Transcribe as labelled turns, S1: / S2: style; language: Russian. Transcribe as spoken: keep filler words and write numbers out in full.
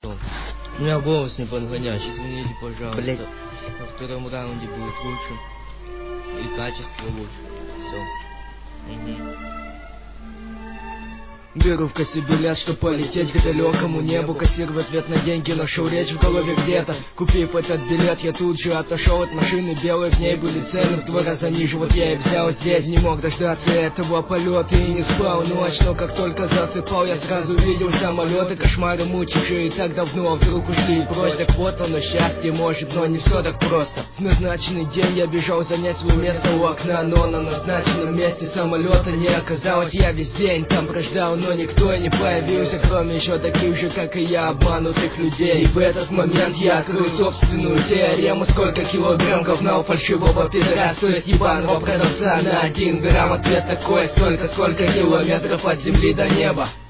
S1: У меня голос не подходящий, извините, пожалуйста. Блять. Во втором раунде будет лучше. И качество лучше. Все. Угу.
S2: Беру в кассе билет, чтоб полететь к далекому небу. Кассир в ответ на деньги нашел речь в голове где-то. Купив этот билет, я тут же отошел от машины белой. В ней были цены в два раза ниже. Вот я и взял здесь. Не мог дождаться этого полета и не спал ночь. Но как только засыпал, я сразу видел самолеты. Кошмары мучившие так давно, а вдруг ушли прочь. Так вот оно счастье может, но не все так просто. В назначенный день я бежал занять свое место у окна, но на назначенном месте самолета не оказалось. Я весь день там прождал, но никто и не появился, кроме еще таких же, как и я, обманутых людей. И в этот момент я открыл собственную теорему. Сколько килограмм говна у фальшивого пидораса, то есть ебаного продавца на один грамм. Ответ такой: столько, сколько километров от земли до неба.